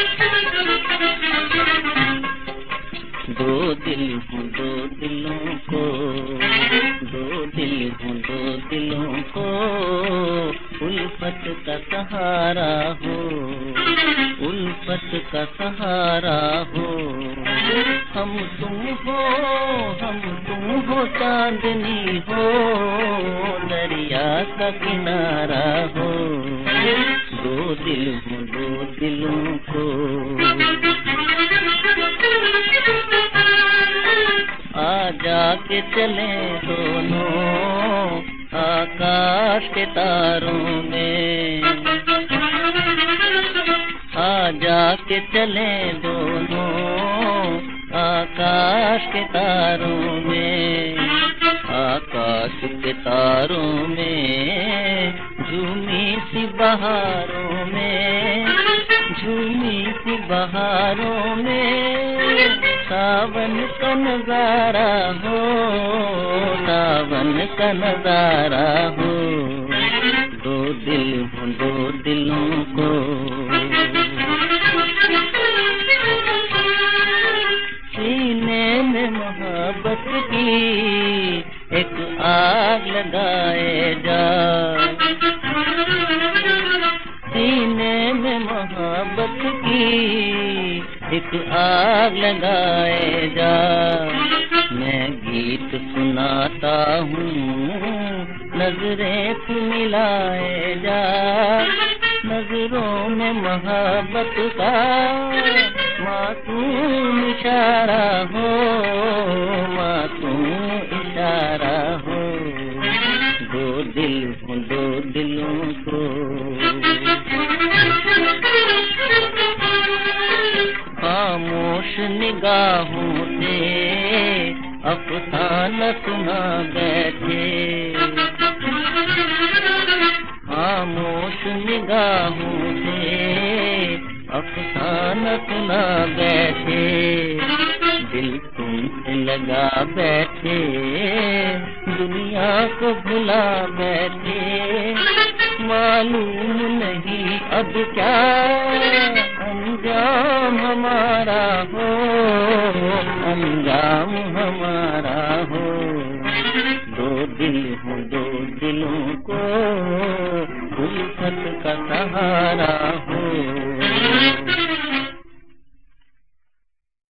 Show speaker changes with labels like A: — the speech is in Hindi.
A: दो दिल हूँ दो दिलों को, दो दिल हूँ दो दिलों को, उल्फत का सहारा हो, उल्फत का सहारा हो। हम तुम हो चांदनी हो, दरिया का किनारा हो। दो दिल हूँ दो दिलों को। आजा के चले दोनों आकाश के तारों में, आजा के चले दोनों आकाश के तारों में, आकाश के तारों में, झूमी सी बहारों में, झूमी सी बहारों में, सावन का नजारा हो, सावन का नजारा हो। दो दिल हूँ दो दिलों को। सीने में मोहब्बत की एक आग लगाए जा, सीने में मोहब्बत की एक आग लगाए जा। मैं गीत सुनाता हूँ, नजरें तू मिलाए जा, नजरों में मोहब्बत का मासूम इशारा हो, मासूम इशारा हो। दो दिल हूँ दो दिलों को। खामोश निगाहों से अफसाना सुना बैठे, खामोश निगाहों से अफसाना सुना बैठे। दिल तुमसे लगा बैठे, दुनिया को भुला बैठे। मालूम नहीं अब क्या अंजाम हमारा हो, अंजाम हमारा हो।